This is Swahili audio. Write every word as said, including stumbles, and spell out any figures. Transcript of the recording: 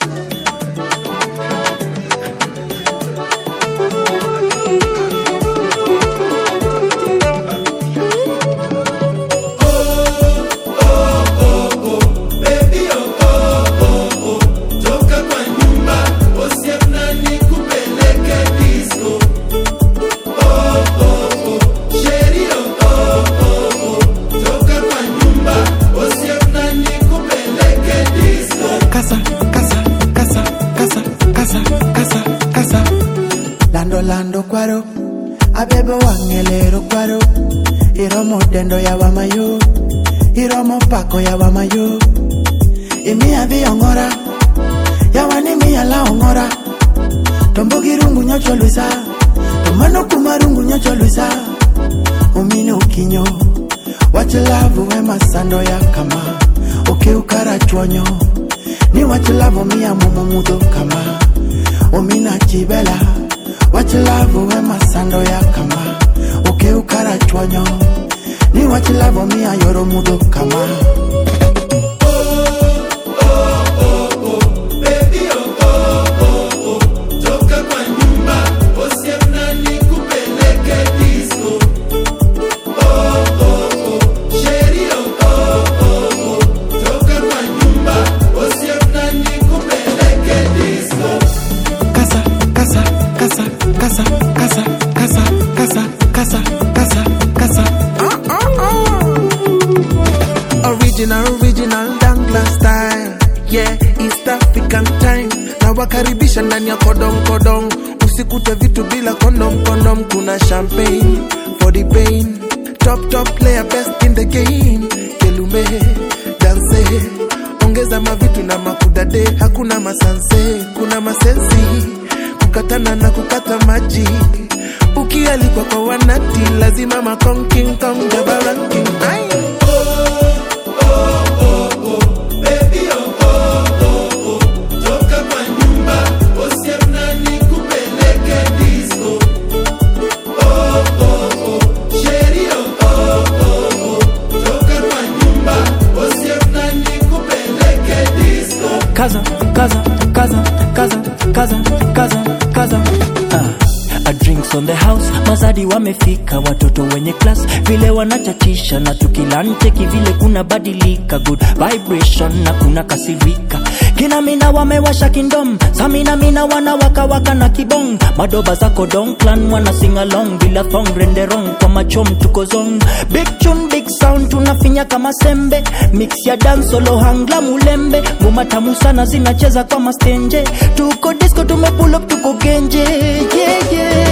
Lando kwaro abebe wangelero kwaro iromo dendo ya wamayo iromo pako ya wamayo imi abi ongora ya wani mi ala ongora tombo girungu nyocho luisa tomano kumarungu nyocho luisa umine ukinyo wachilavu we masando ya kama oke ukara chonyo ni wachilavu miya mumu mudo kama umina chibela wachilavu we masando ya kama oke ukara chonyo ni wachilavu miya yoro mudo kama Casa, casa, casa, casa, casa, casa, casa. Uh, uh, uh. Original, original Dangla style. Yeah, East African time. Na wakaribisha ndani ya kodong kodong. Usikute vitu bila kondom kondom. Kuna champagne for the pain. Top top player best in the game. Kelume, dance. Ongeza mavitu na makudade. Hakuna masanse, kuna masensi. Kukatana na kukata maji. Ukialikwa kwa wanati lazima makong king kong jabaranking. Oh, oh, oh, oh, baby oh, oh, oh, oh. Toka kwa nyumba, osiemna ni kupeleke disco. Oh, oh, oh, sheri oh, oh, oh, oh. Toka kwa nyumba, osiemna ni kupeleke disco. Kaza, kaza, kaza, kaza, kaza, kaza, kaza. Uh. A drinks on the house, mazadi wamefika, watoto wenye class vile wanachachisha na tukilante kivile kuna badilika, good vibration na kuna kasirika. Kina mina wamewasha kingdom, samina mina wana waka waka na kibong. Madoba zako don clan wana sing along bila thong renderong kwa machom tuko zong. Big tune big sound tunafinya kama sembe, mix ya dance solo hangla mulembe. Ngoma tamu sana zinacheza kama stenje, tuko disco tume pull up tuko genje, yeah yeah.